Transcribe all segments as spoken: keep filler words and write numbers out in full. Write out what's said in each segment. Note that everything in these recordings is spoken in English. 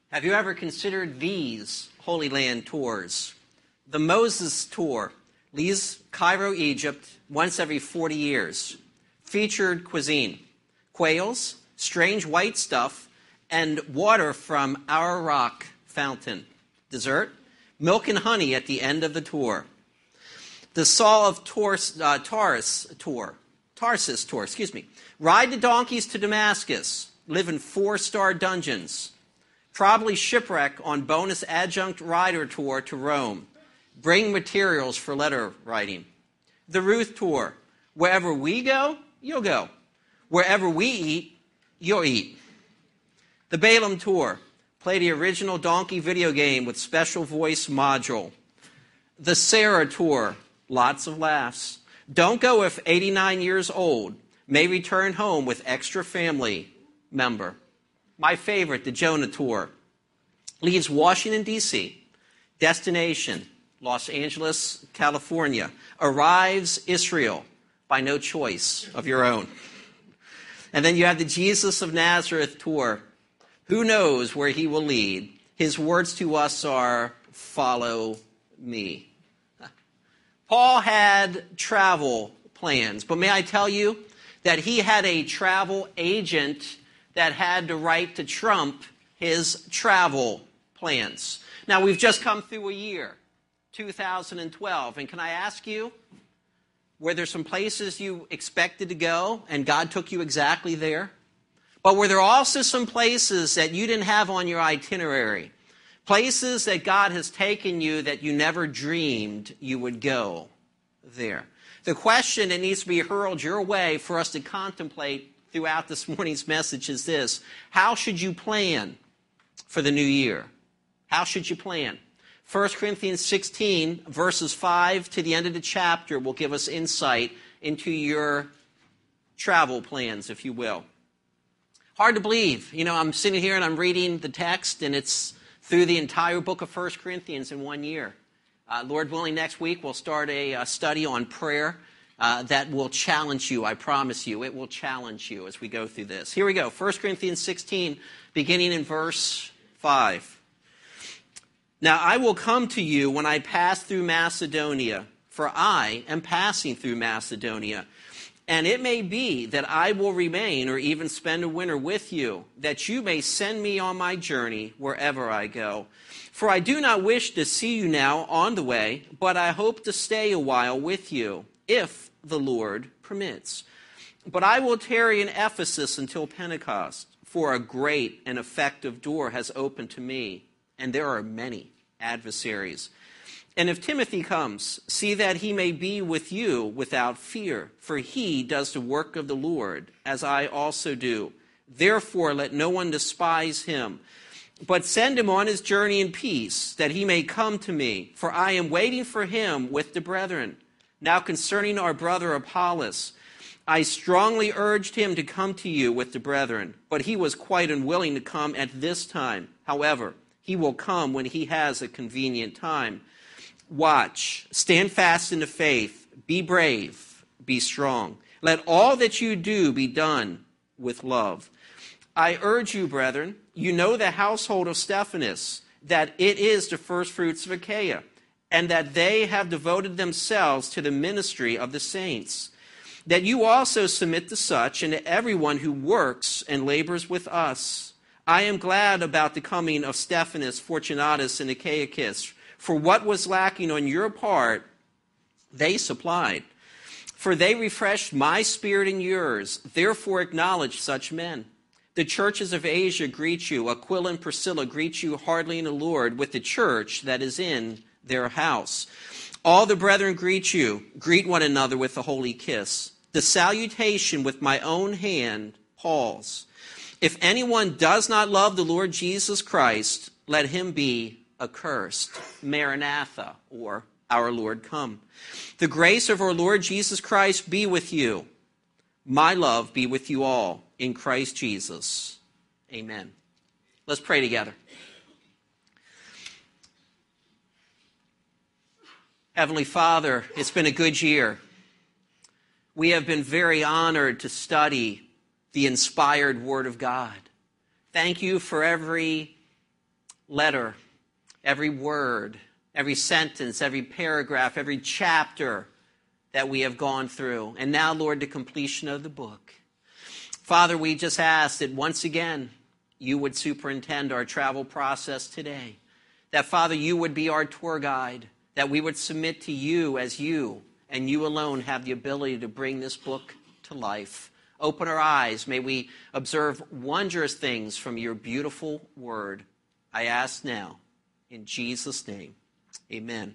Have you ever considered these Holy Land tours? The Moses Tour leaves Cairo, Egypt, once every forty years. Featured cuisine, quails, strange white stuff, and water from our rock fountain. Dessert, milk and honey at the end of the tour. The Saul of Tars, uh, Tars tour, Tarsus tour, excuse me. Ride the donkeys to Damascus. Live in four-star dungeons. Probably shipwreck on bonus adjunct rider tour to Rome. Bring materials for letter writing. The Ruth tour. Wherever we go, you'll go. Wherever we eat, you'll eat. The Balaam tour. Play the original donkey video game with special voice module. The Sarah tour. Lots of laughs. Don't go if eighty-nine years old. May return home with extra family member. My favorite, the Jonah tour. Leaves Washington, D C Destination, Los Angeles, California. Arrives Israel by no choice of your own. And then you have the Jesus of Nazareth tour. Who knows where he will lead? His words to us are, follow me. Paul had travel plans, but may I tell you that he had a travel agent that had the right to trump his travel plans. Now, we've just come through a year, two thousand twelve, and can I ask you, were there some places you expected to go and God took you exactly there? But were there also some places that you didn't have on your itinerary? Places that God has taken you that you never dreamed you would go there? The question that needs to be hurled your way for us to contemplate throughout this morning's message is this: how should you plan for the new year? How should you plan? First Corinthians sixteen, verses five to the end of the chapter will give us insight into your travel plans, if you will. Hard to believe. You know, I'm sitting here and I'm reading the text, and it's through the entire book of First Corinthians in one year. Uh, Lord willing, next week we'll start a, a study on prayer. Uh, that will challenge you, I promise you. It will challenge you as we go through this. Here we go, First Corinthians sixteen, beginning in verse five. Now I will come to you when I pass through Macedonia, for I am passing through Macedonia. And it may be that I will remain or even spend a winter with you, that you may send me on my journey wherever I go. For I do not wish to see you now on the way, but I hope to stay a while with you, if the Lord permits. But I will tarry in Ephesus until Pentecost, for a great and effective door has opened to me, and there are many adversaries. And if Timothy comes, see that he may be with you without fear, for he does the work of the Lord, as I also do. Therefore let no one despise him, but send him on his journey in peace, that he may come to me, for I am waiting for him with the brethren. Now concerning our brother Apollos, I strongly urged him to come to you with the brethren, but he was quite unwilling to come at this time. However, he will come when he has a convenient time. Watch, stand fast in the faith, be brave, be strong. Let all that you do be done with love. I urge you, brethren, you know the household of Stephanas, that it is the first fruits of Achaia, and that they have devoted themselves to the ministry of the saints, that you also submit to such and to everyone who works and labors with us. I am glad about the coming of Stephanas, Fortunatus, and Achaicus, for what was lacking on your part, they supplied. For they refreshed my spirit and yours, therefore acknowledge such men. The churches of Asia greet you. Aquila and Priscilla greet you heartily in the Lord, with the church that is in their house. All the brethren greet you. Greet one another with a holy kiss. The salutation with my own hand, Paul's. If anyone does not love the Lord Jesus Christ, let him be accursed. Maranatha, or our Lord come. The grace of our Lord Jesus Christ be with you. My love be with you all in Christ Jesus. Amen. Let's pray together. Heavenly Father, it's been a good year. We have been very honored to study the inspired Word of God. Thank you for every letter, every word, every sentence, every paragraph, every chapter that we have gone through. And now, Lord, the completion of the book. Father, we just ask that once again, you would superintend our travel process today. That, Father, you would be our tour guide. That we would submit to you as you and you alone have the ability to bring this book to life. Open our eyes. May we observe wondrous things from your beautiful word. I ask now, in Jesus' name, amen.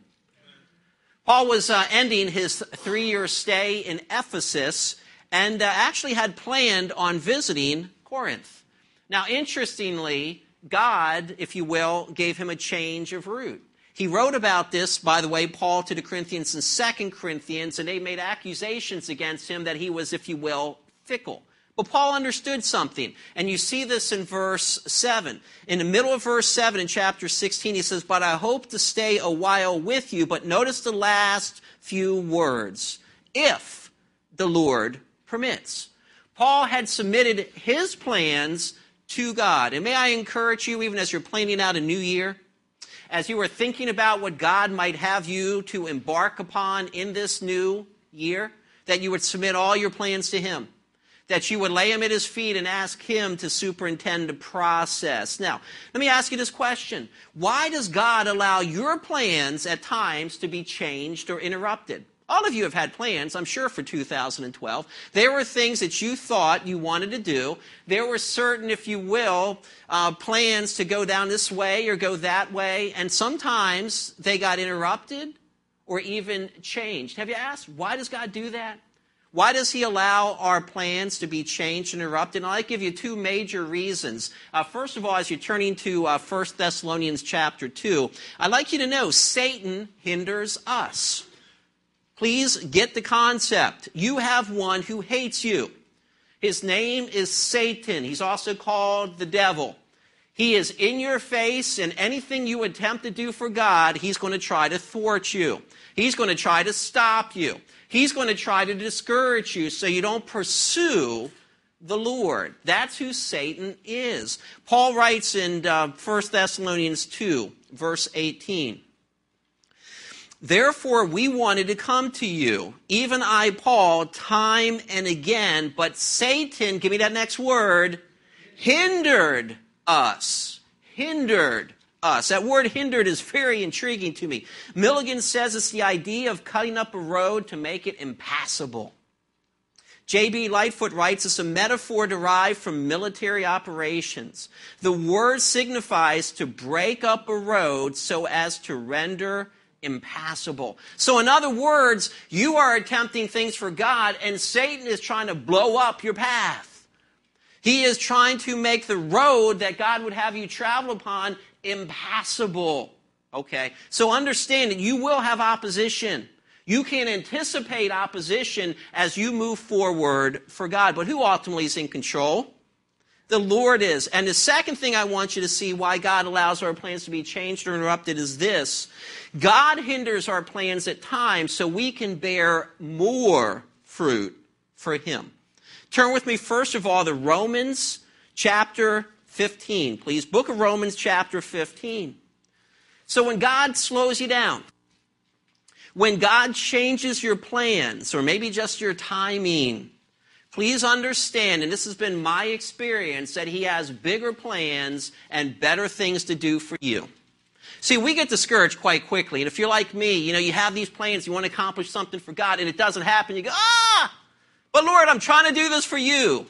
Paul was uh, ending his three-year stay in Ephesus and uh, actually had planned on visiting Corinth. Now, interestingly, God, if you will, gave him a change of route. He wrote about this, by the way, Paul to the Corinthians in Second Corinthians, and they made accusations against him that he was, if you will, fickle. But Paul understood something, and you see this in verse seven. In the middle of verse seven in chapter sixteen, he says, "But I hope to stay a while with you." But notice the last few words, "if the Lord permits." Paul had submitted his plans to God. And may I encourage you, even as you're planning out a new year, as you are thinking about what God might have you to embark upon in this new year, that you would submit all your plans to him. That you would lay him at his feet and ask him to superintend the process. Now, let me ask you this question. Why does God allow your plans at times to be changed or interrupted? All of you have had plans, I'm sure, for two thousand twelve. There were things that you thought you wanted to do. There were certain, if you will, uh, plans to go down this way or go that way. And sometimes they got interrupted or even changed. Have you asked, why does God do that? Why does he allow our plans to be changed and interrupted? And I'll give you two major reasons. Uh, first of all, as you're turning to uh, First Thessalonians chapter two, I'd like you to know Satan hinders us. Please get the concept. You have one who hates you. His name is Satan. He's also called the devil. He is in your face, and anything you attempt to do for God, he's going to try to thwart you. He's going to try to stop you. He's going to try to discourage you so you don't pursue the Lord. That's who Satan is. Paul writes in uh, First Thessalonians two, verse eighteen, "Therefore we wanted to come to you, even I, Paul, time and again, but Satan," give me that next word, "hindered us." Hindered us. That word hindered is very intriguing to me. Milligan says it's the idea of cutting up a road to make it impassable. J B Lightfoot writes it's a metaphor derived from military operations. The word signifies to break up a road so as to render impassable. So in other words, you are attempting things for God and Satan is trying to blow up your path. He is trying to make the road that God would have you travel upon impassable. Okay? So understand that you will have opposition. You can anticipate opposition as you move forward for God. But who ultimately is in control? The Lord is. And the second thing I want you to see why God allows our plans to be changed or interrupted is this. God hinders our plans at times so we can bear more fruit for him. Turn with me, first of all, to Romans chapter fifteen. Please, book of Romans chapter fifteen. So when God slows you down, when God changes your plans, or maybe just your timing, please understand, and this has been my experience, that he has bigger plans and better things to do for you. See, we get discouraged quite quickly, and if you're like me, you know, you have these plans, you want to accomplish something for God, and it doesn't happen, you go, ah! But Lord, I'm trying to do this for you.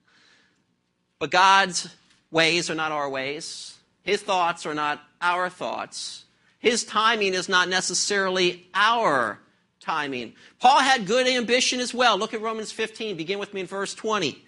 But God's ways are not our ways. His thoughts are not our thoughts. His timing is not necessarily our timing. Paul had good ambition as well. Look at Romans fifteen. Begin with me in verse twenty.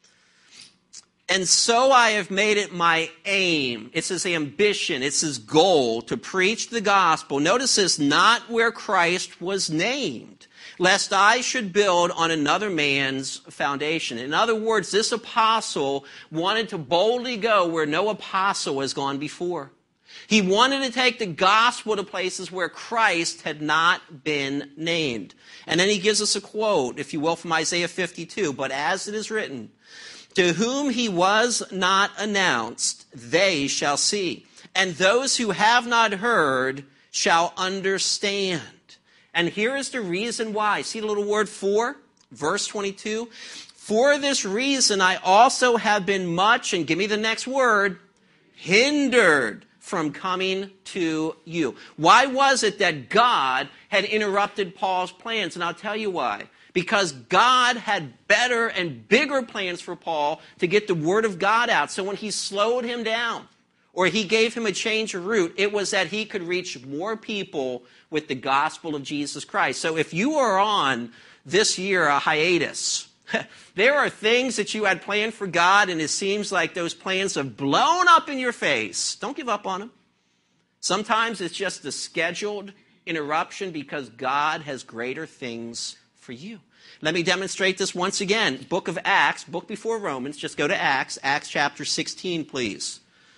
"And so I have made it my aim," it's his ambition, it's his goal, "to preach the gospel." Notice this, "not where Christ was named, lest I should build on another man's foundation." In other words, this apostle wanted to boldly go where no apostle has gone before. He wanted to take the gospel to places where Christ had not been named. And then he gives us a quote, if you will, from Isaiah fifty-two. "But as it is written, to whom he was not announced, they shall see. and those who have not heard shall understand. And here is the reason why. See the little word for? Verse twenty-two. For this reason I also have been much, and give me the next word, hindered from coming to you. Why was it that God had interrupted Paul's plans? And I'll tell you why. Because God had better and bigger plans for Paul to get the word of God out. So when he slowed him down, or he gave him a change of route, it was that he could reach more people with the gospel of Jesus Christ. So if you are on this year a hiatus, there are things that you had planned for God, and it seems like those plans have blown up in your face. Don't give up on them. Sometimes it's just a scheduled interruption because God has greater things for you. Let me demonstrate this once again. Book of Acts, book before Romans. Just go to Acts, Acts chapter sixteen, please.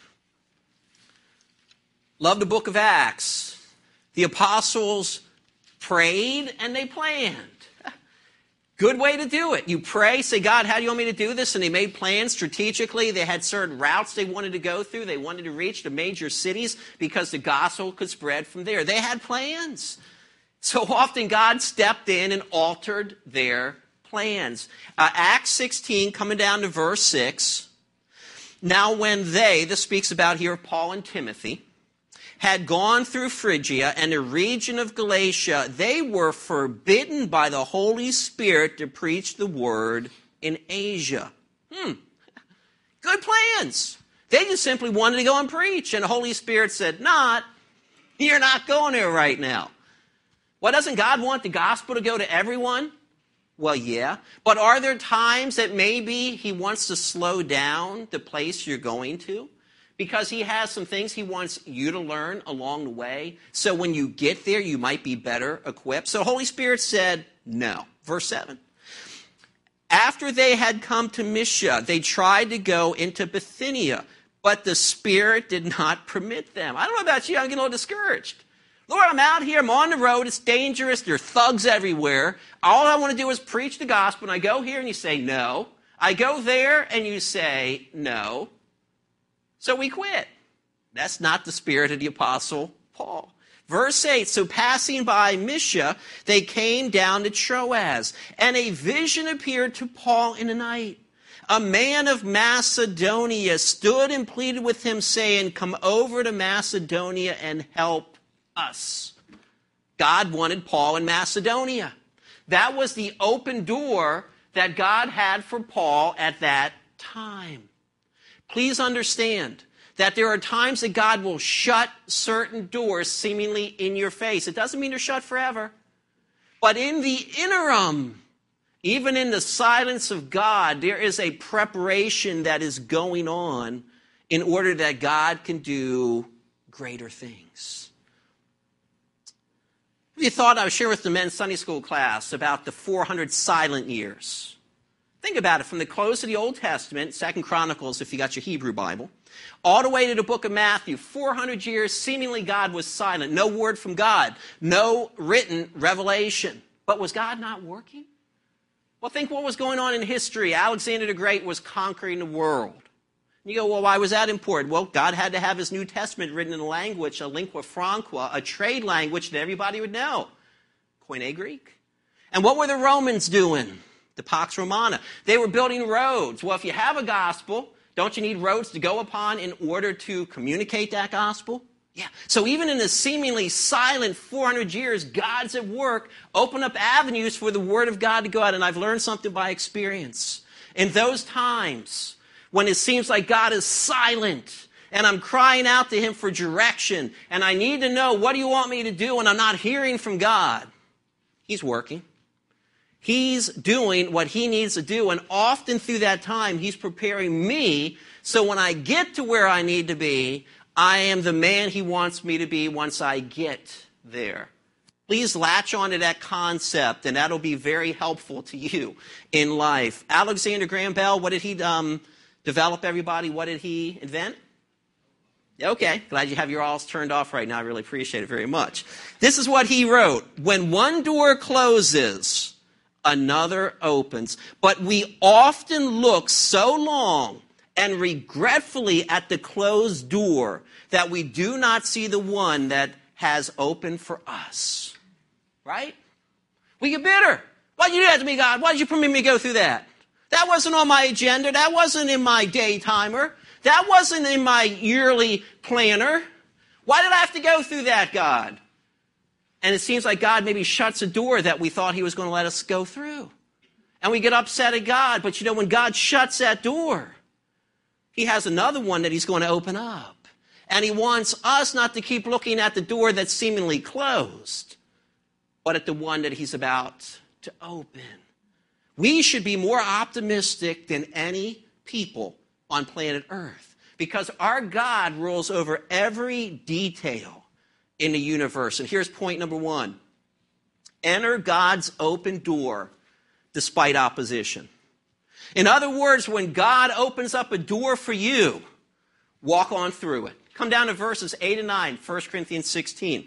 Love the book of Acts. The apostles prayed and they planned. Good way to do it. You pray, say, God, how do you want me to do this? And they made plans strategically. They had certain routes they wanted to go through. They wanted to reach the major cities because the gospel could spread from there. They had plans. So often God stepped in and altered their plans. Uh, Acts sixteen, coming down to verse six. Now when they, this speaks about here Paul and Timothy, had gone through Phrygia and the region of Galatia, they were forbidden by the Holy Spirit to preach the word in Asia. Hmm. Good plans. They just simply wanted to go and preach. And the Holy Spirit said, not, you're not going there right now. Well, doesn't God want the gospel to go to everyone? Well, yeah. But are there times that maybe he wants to slow down the place you're going to? Because he has some things he wants you to learn along the way. So when you get there, you might be better equipped. So the Holy Spirit said, no. Verse seven. After they had come to Mysia, they tried to go into Bithynia, but the Spirit did not permit them. I don't know about you, I'm getting a little discouraged. Lord, I'm out here, I'm on the road, it's dangerous, there are thugs everywhere. All I want to do is preach the gospel, and I go here and you say no. I go there and you say no. So we quit. That's not the spirit of the Apostle Paul. Verse eight, so passing by Mysia, they came down to Troas, and a vision appeared to Paul in the night. A man of Macedonia stood and pleaded with him, saying, come over to Macedonia and help us. God wanted Paul in Macedonia. That was the open door that God had for Paul at that time. Please understand that there are times that God will shut certain doors seemingly in your face. It doesn't mean they're shut forever. But in the interim, even in the silence of God, there is a preparation that is going on in order that God can do greater things. Have you thought, I was sharing with the men's Sunday school class about the four hundred silent years. Think about it, from the close of the Old Testament, Second Chronicles, if you got your Hebrew Bible, all the way to the book of Matthew, four hundred years, seemingly God was silent. No word from God, no written revelation. But was God not working? Well, think what was going on in history. Alexander the Great was conquering the world. You go, well, why was that important? Well, God had to have his New Testament written in a language, a lingua franca, a trade language that everybody would know. Koine Greek. And what were the Romans doing? The Pax Romana. They were building roads. Well, if you have a gospel, don't you need roads to go upon in order to communicate that gospel? Yeah. So even in the seemingly silent four hundred years, God's at work, open up avenues for the word of God to go out. And I've learned something by experience. In those times when it seems like God is silent and I'm crying out to him for direction and I need to know, what do you want me to do? And I'm not hearing from God. He's working. He's doing what he needs to do, and often through that time, he's preparing me so when I get to where I need to be, I am the man he wants me to be once I get there. Please latch on to that concept, and that'll be very helpful to you in life. Alexander Graham Bell, what did he um, develop, everybody? What did he invent? Okay, glad you have your alls turned off right now. I really appreciate it very much. This is what he wrote. When one door closes, another opens. But we often look so long and regretfully at the closed door that we do not see the one that has opened for us. Right? We get bitter. Why did you do that to me, God? Why did you permit me to go through that? That wasn't on my agenda. That wasn't in my day timer. That wasn't in my yearly planner. Why did I have to go through that, God? And it seems like God maybe shuts a door that we thought he was going to let us go through. And we get upset at God. But you know, when God shuts that door, he has another one that he's going to open up. And he wants us not to keep looking at the door that's seemingly closed, but at the one that he's about to open. We should be more optimistic than any people on planet Earth, because our God rules over every detail in the universe. And here's point number one. Enter God's open door despite opposition. In other words, when God opens up a door for you, walk on through it. Come down to verses eight and nine, First Corinthians sixteen.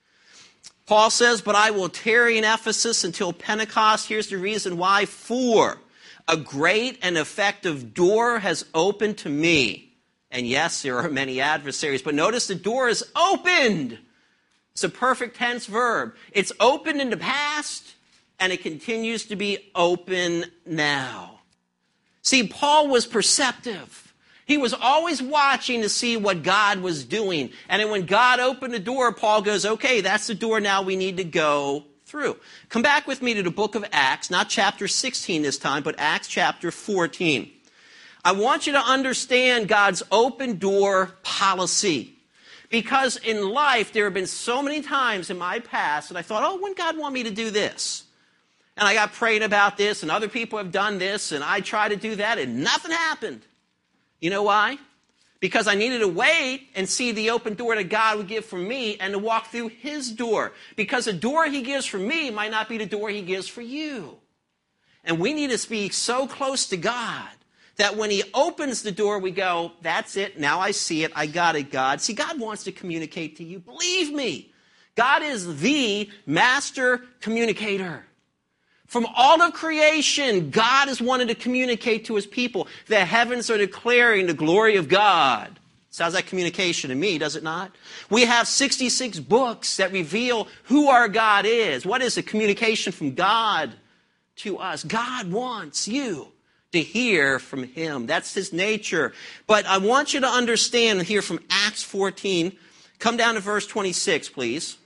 Paul says, but I will tarry in Ephesus until Pentecost. Here's the reason why. For a great and effective door has opened to me. And yes, there are many adversaries, but notice the door is opened. It's a perfect tense verb. It's opened in the past, and it continues to be open now. See, Paul was perceptive. He was always watching to see what God was doing. And then when God opened the door, Paul goes, okay, that's the door now we need to go through. Come back with me to the book of Acts, not chapter sixteen this time, but Acts chapter fourteen. I want you to understand God's open door policy. Because in life, there have been so many times in my past that I thought, oh, when God want me to do this? And I got praying about this, and other people have done this, and I tried to do that, and nothing happened. You know why? Because I needed to wait and see the open door that God would give for me and to walk through his door. Because the door he gives for me might not be the door he gives for you. And we need to be so close to God that when he opens the door, we go, that's it, now I see it, I got it, God. See, God wants to communicate to you. Believe me, God is the master communicator. From all of creation, God has wanted to communicate to his people. The heavens are declaring the glory of God. Sounds like communication to me, does it not? We have sixty-six books that reveal who our God is. What is it? Communication from God to us. God wants you to hear from him. That's his nature. But I want you to understand here from Acts fourteen. Come down to verse twenty-six, please.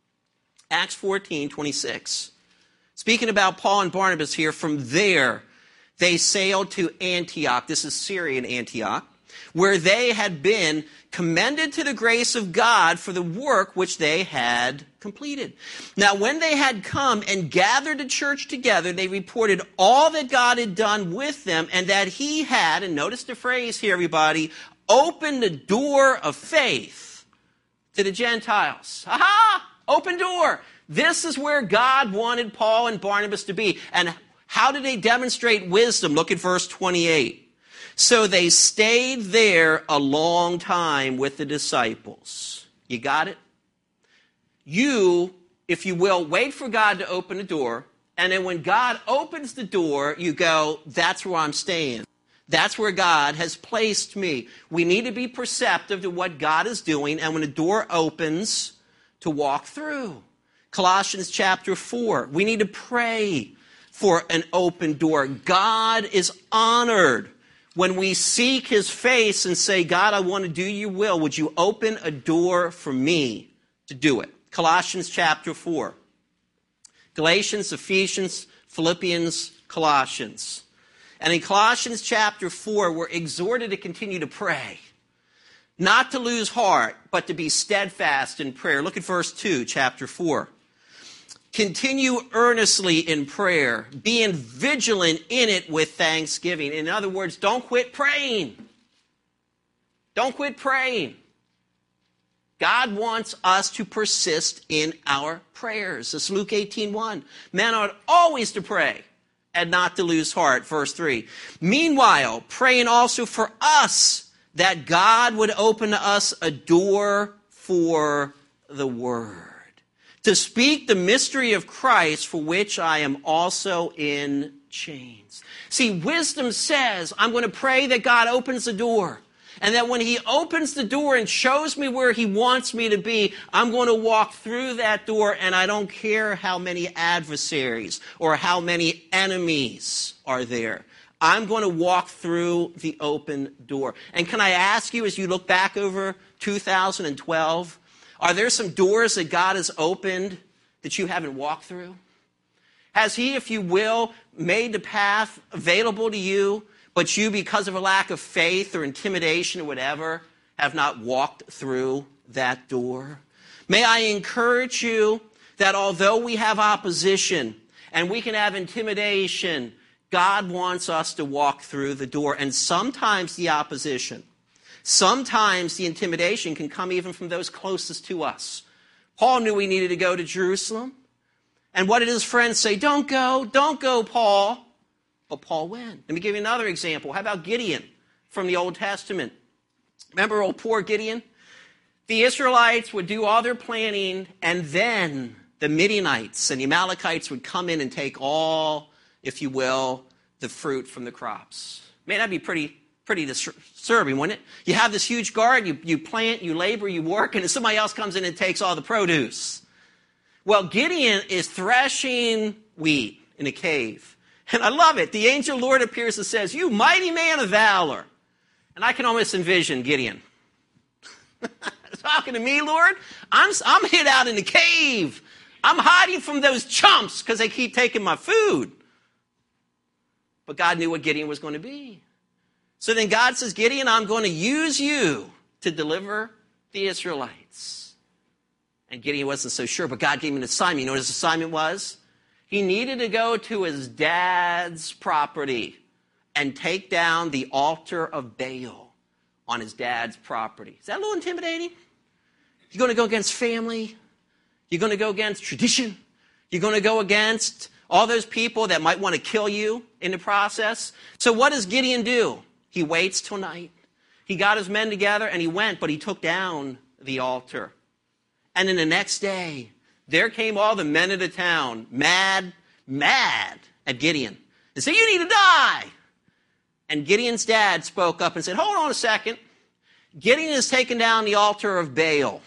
Acts fourteen, twenty-six. Speaking about Paul and Barnabas here, from there they sailed to Antioch. This is Syrian Antioch, where they had been commended to the grace of God for the work which they had completed. Now, when they had come and gathered the church together, they reported all that God had done with them, and that he had, and notice the phrase here, everybody, opened the door of faith to the Gentiles. Aha! Open door. This is where God wanted Paul and Barnabas to be. And how did they demonstrate wisdom? Look at verse twenty-eight. So they stayed there a long time with the disciples. You got it? You, if you will, wait for God to open the door. And then when God opens the door, you go, that's where I'm staying. That's where God has placed me. We need to be perceptive to what God is doing. And when the door opens, to walk through. Colossians chapter four, we need to pray for an open door. God is honored when we seek his face and say, God, I want to do your will. Would you open a door for me to do it? Colossians chapter four. Galatians, Ephesians, Philippians, Colossians. And in Colossians chapter four, we're exhorted to continue to pray. Not to lose heart, but to be steadfast in prayer. Look at verse two, chapter four. Continue earnestly in prayer, being vigilant in it with thanksgiving. In other words, don't quit praying. Don't quit praying. God wants us to persist in our prayers. It's Luke eighteen one. Men ought always to pray and not to lose heart. Verse three. Meanwhile, praying also for us that God would open to us a door for the word, to speak the mystery of Christ, for which I am also in chains. See, wisdom says, I'm going to pray that God opens the door. And that when he opens the door and shows me where he wants me to be, I'm going to walk through that door, and I don't care how many adversaries or how many enemies are there. I'm going to walk through the open door. And can I ask you, as you look back over two thousand twelve, are there some doors that God has opened that you haven't walked through? Has he, if you will, made the path available to you, but you, because of a lack of faith or intimidation or whatever, have not walked through that door? May I encourage you that although we have opposition and we can have intimidation, God wants us to walk through the door. And sometimes the opposition, sometimes the intimidation can come even from those closest to us. Paul knew he needed to go to Jerusalem. And what did his friends say? Don't go, don't go, Paul. But Paul went. Let me give you another example. How about Gideon from the Old Testament? Remember old poor Gideon? The Israelites would do all their planning, and then the Midianites and the Amalekites would come in and take all, if you will, the fruit from the crops. Man, that'd be pretty, pretty disturbing, wouldn't it? You have this huge garden, you, you plant, you labor, you work, and then somebody else comes in and takes all the produce. Well, Gideon is threshing wheat in a cave. And I love it. The angel Lord appears and says, you mighty man of valor. And I can almost envision Gideon. Talking to me, Lord? I'm, I'm hid out in the cave. I'm hiding from those chumps because they keep taking my food. But God knew what Gideon was going to be. So then God says, Gideon, I'm going to use you to deliver the Israelites. And Gideon wasn't so sure, but God gave him an assignment. You know what his assignment was? He needed to go to his dad's property and take down the altar of Baal on his dad's property. Is that a little intimidating? You're going to go against family. You're going to go against tradition. You're going to go against all those people that might want to kill you in the process. So what does Gideon do? He waits till night. He got his men together and he went, but he took down the altar. And then the next day, there came all the men of the town, mad, mad at Gideon, and said, you need to die. And Gideon's dad spoke up and said, hold on a second. Gideon has taken down the altar of Baal.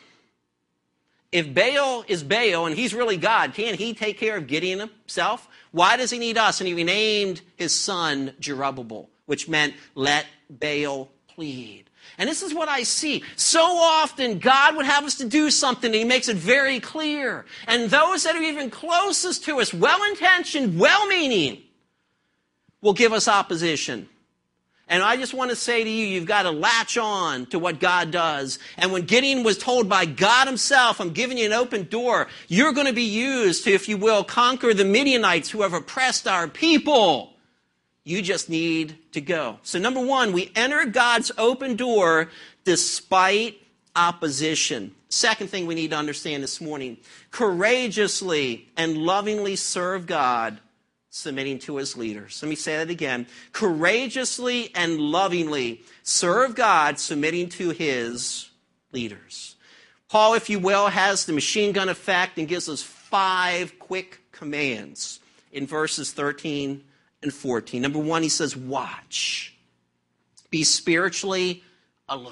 If Baal is Baal and he's really God, can't he take care of Gideon himself? Why does he need us? And he renamed his son Jerubbaal, which meant let Baal plead. And this is what I see. So often, God would have us to do something, and he makes it very clear. And those that are even closest to us, well-intentioned, well-meaning, will give us opposition. And I just want to say to you, you've got to latch on to what God does. And when Gideon was told by God himself, I'm giving you an open door, you're going to be used to, if you will, conquer the Midianites who have oppressed our people. You just need to go. So number one, we enter God's open door despite opposition. Second thing we need to understand this morning, courageously and lovingly serve God, submitting to his leaders. Let me say that again. Courageously and lovingly serve God, submitting to his leaders. Paul, if you will, has the machine gun effect and gives us five quick commands in verses thirteen and fourteen. Number one, he says, watch. Be spiritually alert.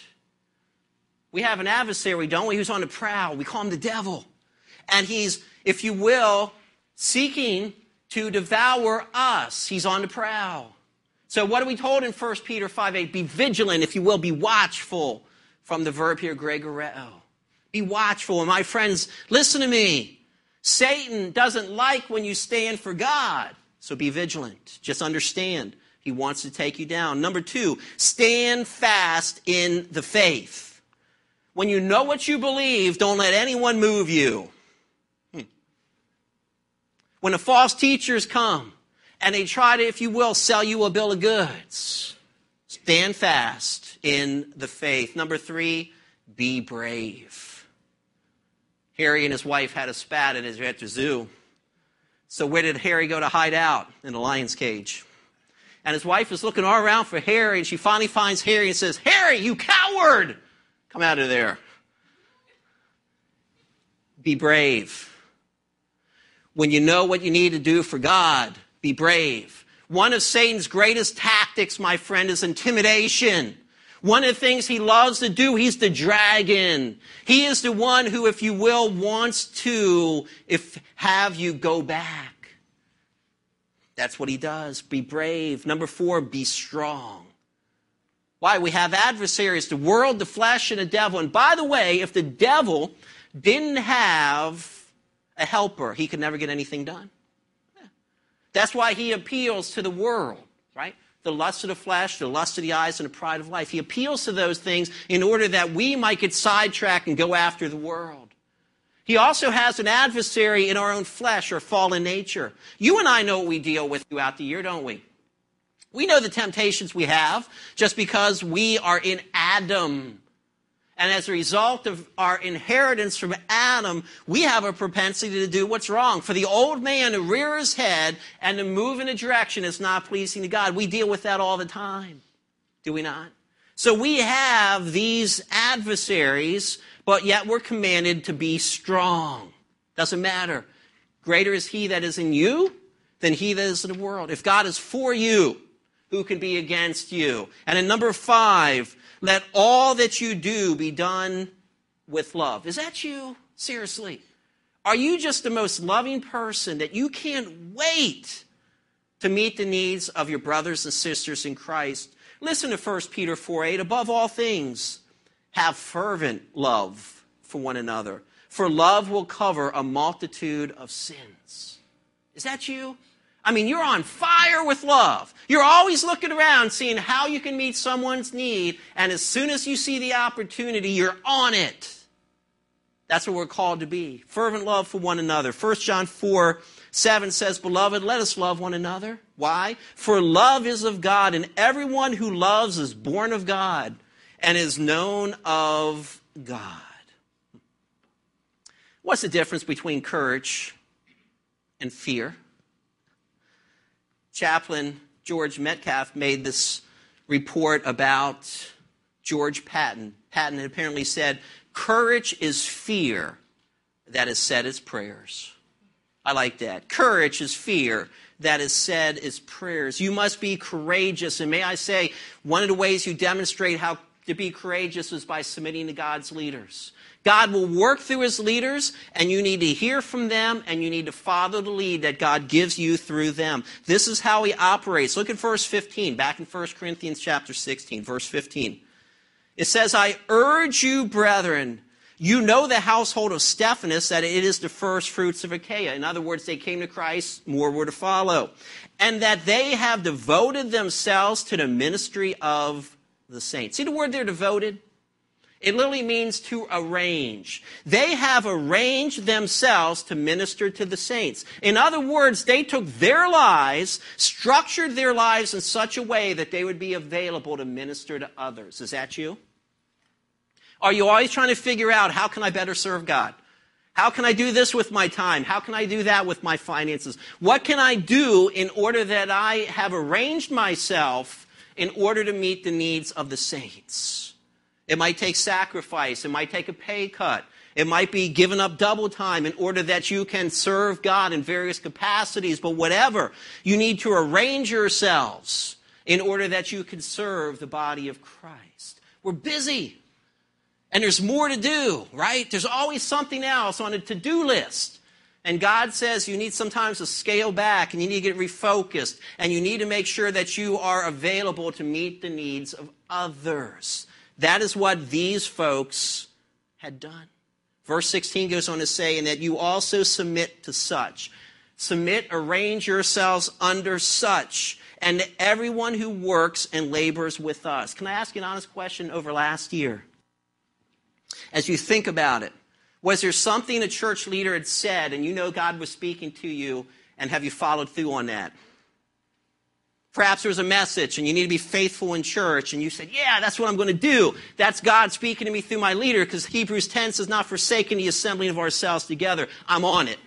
We have an adversary, don't we, who's on the prowl. We call him the devil. And he's, if you will, seeking to devour us. He's on the prowl. So what are we told in First Peter five eight? Be vigilant, if you will, be watchful. From the verb here, gregoreo. Be watchful. And my friends, listen to me. Satan doesn't like when you stand for God. So be vigilant. Just understand. He wants to take you down. Number two, stand fast in the faith. When you know what you believe, don't let anyone move you. Hmm. When the false teachers come and they try to, if you will, sell you a bill of goods, stand fast in the faith. Number three, be brave. Harry and his wife had a spat at the zoo. So where did Harry go to hide out? In the lion's cage. And his wife is looking all around for Harry, and she finally finds Harry and says, Harry, you coward! Come out of there. Be brave. When you know what you need to do for God, Be brave. One of Satan's greatest tactics, my friend, is intimidation. One of the things he loves to do, he's the dragon. He is the one who, if you will, wants to if have you go back. That's what he does. Be brave. Number four, be strong. Why? We have adversaries, the world, the flesh, and the devil. And by the way, if the devil didn't have a helper, he could never get anything done. That's why he appeals to the world, right? The lust of the flesh, the lust of the eyes, and the pride of life. He appeals to those things in order that we might get sidetracked and go after the world. He also has an adversary in our own flesh or fallen nature. You and I know what we deal with throughout the year, don't we? We know the temptations we have just because we are in Adam. And as a result of our inheritance from Adam, we have a propensity to do what's wrong. For the old man to rear his head and to move in a direction that's not pleasing to God. We deal with that all the time. Do we not? So we have these adversaries, but yet we're commanded to be strong. Doesn't matter. Greater is he that is in you than he that is in the world. If God is for you, who can be against you? And in number five, let all that you do be done with love. Is that you? Seriously. Are you just the most loving person that you can't wait to meet the needs of your brothers and sisters in Christ? Listen to First Peter four eight. Above all things, have fervent love for one another, for love will cover a multitude of sins. Is that you? I mean, you're on fire with love. You're always looking around, seeing how you can meet someone's need, and as soon as you see the opportunity, you're on it. That's what we're called to be. Fervent love for one another. First John four seven says, Beloved, let us love one another. Why? For love is of God, and everyone who loves is born of God and is known of God. What's the difference between courage and fear? Chaplain George Metcalf made this report about George Patton. Patton had apparently said, courage is fear that is said as prayers. I like that. Courage is fear that is said as prayers. You must be courageous. And may I say, one of the ways you demonstrate how to be courageous is by submitting to God's leaders. God will work through his leaders, and you need to hear from them, and you need to follow the lead that God gives you through them. This is how he operates. Look at verse fifteen, back in First Corinthians chapter sixteen, verse fifteen. It says, I urge you, brethren, you know the household of Stephanas, that it is the first fruits of Achaia. In other words, they came to Christ, more were to follow. And that they have devoted themselves to the ministry of the saints. See the word there, devoted? It literally means to arrange. They have arranged themselves to minister to the saints. In other words, they took their lives, structured their lives in such a way that they would be available to minister to others. Is that you? Are you always trying to figure out, how can I better serve God? How can I do this with my time? How can I do that with my finances? What can I do in order that I have arranged myself in order to meet the needs of the saints? It might take sacrifice. It might take a pay cut. It might be giving up double time in order that you can serve God in various capacities. But whatever, you need to arrange yourselves in order that you can serve the body of Christ. We're busy. And there's more to do, right? There's always something else on a to-do list. And God says you need sometimes to scale back, and you need to get refocused, and you need to make sure that you are available to meet the needs of others. That is what these folks had done. Verse sixteen goes on to say, and that you also submit to such. Submit, arrange yourselves under such, and to everyone who works and labors with us. Can I ask you an honest question over last year? As you think about it, was there something a church leader had said, and you know God was speaking to you, and have you followed through on that? Perhaps there was a message and you need to be faithful in church, and you said, yeah, that's what I'm going to do. That's God speaking to me through my leader, because Hebrews ten says, not forsaking the assembling of ourselves together. I'm on it.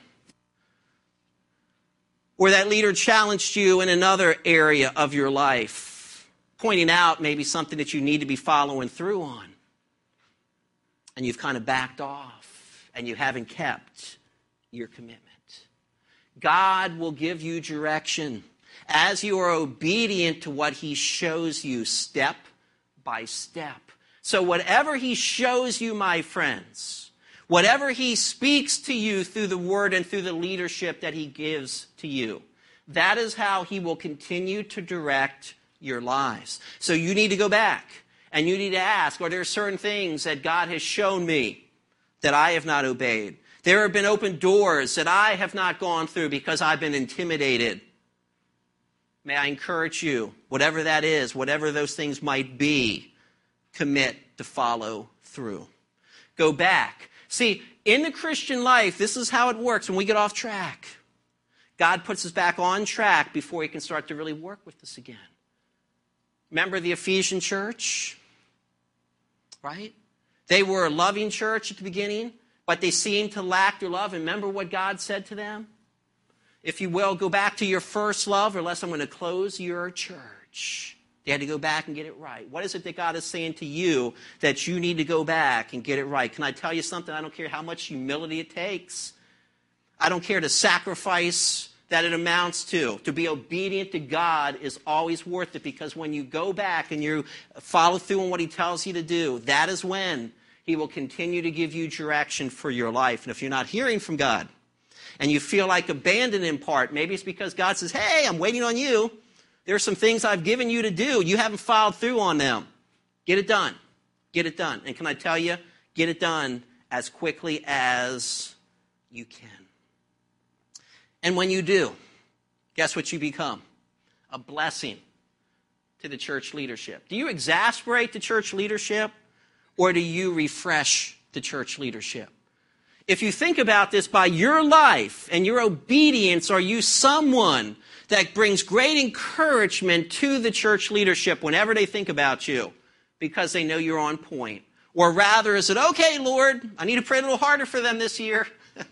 Or that leader challenged you in another area of your life, pointing out maybe something that you need to be following through on. And you've kind of backed off, and you haven't kept your commitment. God will give you direction as you are obedient to what he shows you step by step. So whatever he shows you, my friends, whatever he speaks to you through the word and through the leadership that he gives to you, that is how he will continue to direct your lives. So you need to go back and you need to ask, are there certain things that God has shown me that I have not obeyed? There have been open doors that I have not gone through because I've been intimidated. May I encourage you, whatever that is, whatever those things might be, commit to follow through. Go back. See, in the Christian life, this is how it works when we get off track. God puts us back on track before he can start to really work with us again. Remember the Ephesian church? Right? They were a loving church at the beginning, but they seemed to lack their love. And remember what God said to them? If you will, go back to your first love, or else I'm going to close your church. They had to go back and get it right. What is it that God is saying to you that you need to go back and get it right? Can I tell you something? I don't care how much humility it takes. I don't care the sacrifice that it amounts to. To be obedient to God is always worth it, because when you go back and you follow through on what he tells you to do, that is when he will continue to give you direction for your life. And if you're not hearing from God and you feel like abandoned in part, maybe it's because God says, hey, I'm waiting on you. There are some things I've given you to do. You haven't followed through on them. Get it done. Get it done. And can I tell you, get it done as quickly as you can. And when you do, guess what you become? A blessing to the church leadership. Do you exasperate the church leadership, or do you refresh the church leadership? If you think about this, by your life and your obedience, are you someone that brings great encouragement to the church leadership whenever they think about you because they know you're on point? Or rather, is it, okay, Lord, I need to pray a little harder for them this year?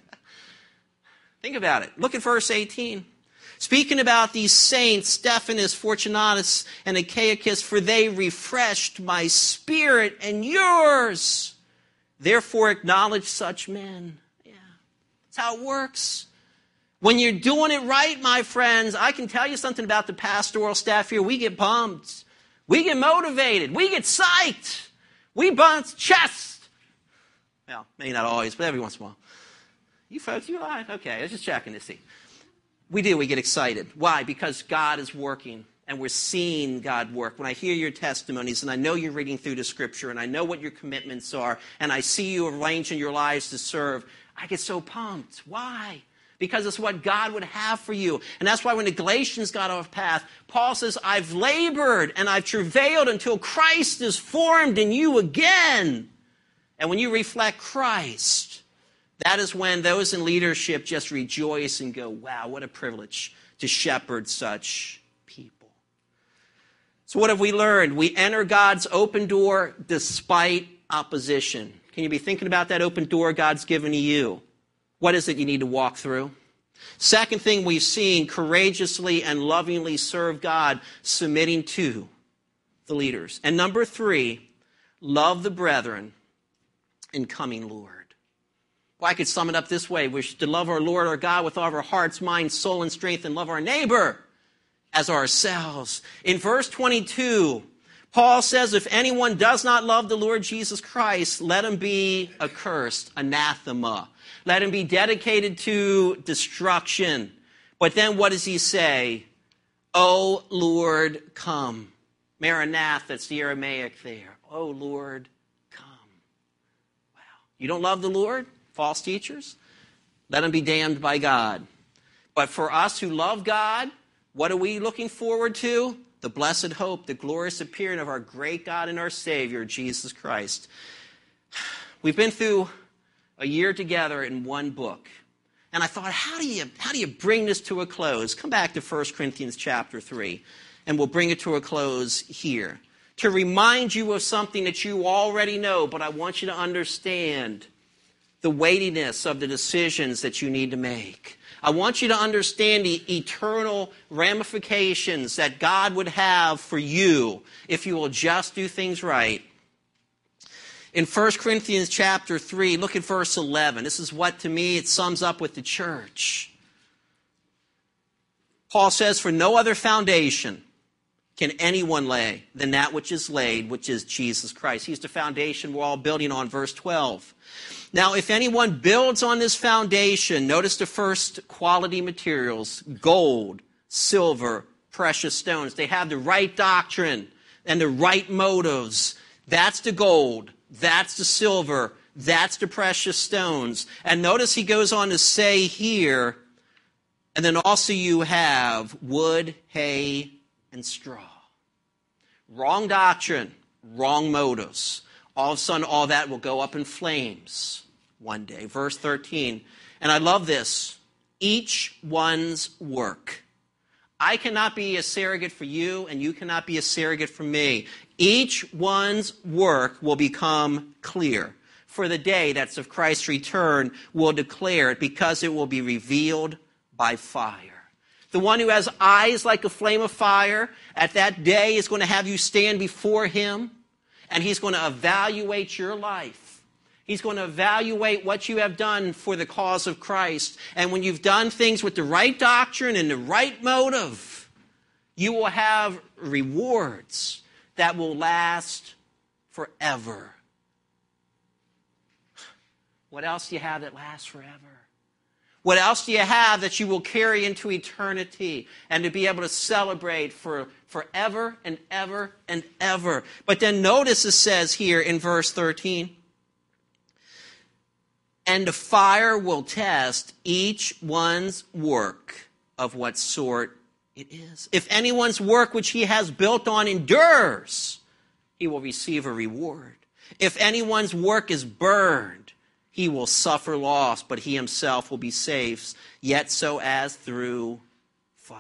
Think about it. Look at verse eighteen. Speaking about these saints, Stephanus, Fortunatus, and Achaicus, for they refreshed my spirit and yours. Therefore acknowledge such men. Yeah, that's how it works. When you're doing it right, my friends, I can tell you something about the pastoral staff here. We get pumped. We get motivated. We get psyched. We bounce chest. Well, maybe not always, but every once in a while. You folks, you alive? Okay, I was just checking to see. We do, we get excited. Why? Because God is working, and we're seeing God work. When I hear your testimonies, and I know you're reading through the Scripture, and I know what your commitments are, and I see you arranging your lives to serve, I get so pumped. Why? Because it's what God would have for you. And that's why when the Galatians got off path, Paul says, I've labored and I've travailed until Christ is formed in you again. And when you reflect Christ, that is when those in leadership just rejoice and go, wow, what a privilege to shepherd such people. So what have we learned? We enter God's open door despite opposition. Can you be thinking about that open door God's given to you? What is it you need to walk through? Second thing we've seen, courageously and lovingly serve God, submitting to the leaders. And number three, love the brethren in coming Lord. Well, I could sum it up this way. We should love our Lord, our God, with all of our hearts, mind, soul, and strength, and love our neighbor as ourselves. In verse twenty-two, Paul says, if anyone does not love the Lord Jesus Christ, let him be accursed, anathema. Let him be dedicated to destruction. But then what does he say? O Lord, come. Maranatha, that's the Aramaic there. O Lord, come. Wow. You don't love the Lord? False teachers? Let them be damned by God. But for us who love God, what are we looking forward to? The blessed hope, the glorious appearing of our great God and our Savior, Jesus Christ. We've been through a year together in one book. And I thought, how do you how do you bring this to a close? Come back to First Corinthians chapter three, and we'll bring it to a close here. To remind you of something that you already know, but I want you to understand the weightiness of the decisions that you need to make. I want you to understand the eternal ramifications that God would have for you if you will just do things right. In First Corinthians chapter three, look at verse eleven. This is what, to me, it sums up with the church. Paul says, for no other foundation can anyone lay than that which is laid, which is Jesus Christ. He's the foundation we're all building on, verse twelve. Now, if anyone builds on this foundation, notice the first quality materials, gold, silver, precious stones. They have the right doctrine and the right motives. That's the gold. That's the silver. That's the precious stones. And notice he goes on to say here, and then also you have wood, hay, and straw. Wrong doctrine, wrong motives. All of a sudden, all that will go up in flames one day. Verse thirteen. And I love this. Each one's work. I cannot be a surrogate for you, and you cannot be a surrogate for me. Each one's work will become clear. For the day that's of Christ's return will declare it, because it will be revealed by fire. The one who has eyes like a flame of fire, at that day is going to have you stand before him, and he's going to evaluate your life. He's going to evaluate what you have done for the cause of Christ. And when you've done things with the right doctrine and the right motive, you will have rewards that will last forever. What else do you have that lasts forever? What else do you have that you will carry into eternity and to be able to celebrate for forever and ever and ever? But then notice it says here in verse thirteen, and the fire will test each one's work of what sort it is. If anyone's work which he has built on endures, he will receive a reward. If anyone's work is burned, he will suffer loss, but he himself will be saved, yet so as through fire.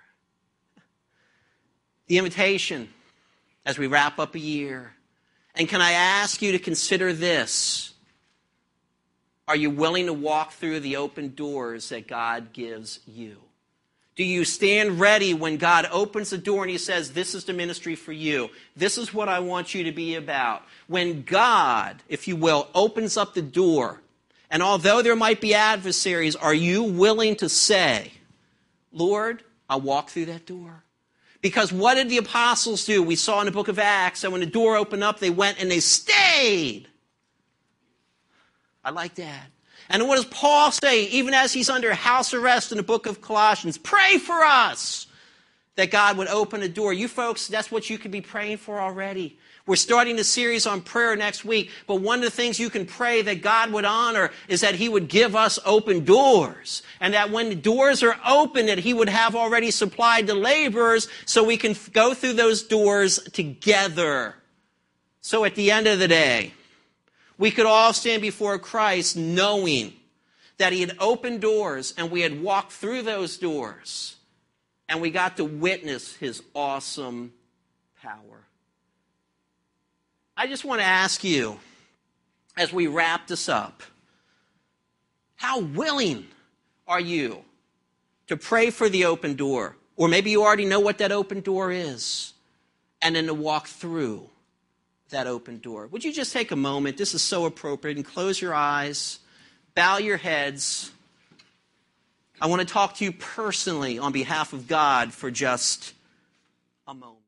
The invitation as we wrap up a year. And can I ask you to consider this? Are you willing to walk through the open doors that God gives you? Do you stand ready when God opens the door and he says, this is the ministry for you. This is what I want you to be about. When God, if you will, opens up the door, and although there might be adversaries, are you willing to say, Lord, I'll walk through that door? Because what did the apostles do? We saw in the book of Acts that when the door opened up, they went and they stayed. I like that. And what does Paul say, even as he's under house arrest in the book of Colossians? Pray for us that God would open a door. You folks, that's what you could be praying for already. We're starting a series on prayer next week, but one of the things you can pray that God would honor is that he would give us open doors. And that when the doors are open, that he would have already supplied the laborers so we can go through those doors together. So at the end of the day, we could all stand before Christ knowing that he had opened doors and we had walked through those doors and we got to witness his awesome power. I just want to ask you, as we wrap this up, how willing are you to pray for the open door? Or maybe you already know what that open door is, and then to walk through that open door. Would you just take a moment? This is so appropriate. And close your eyes. Bow your heads. I want to talk to you personally on behalf of God for just a moment.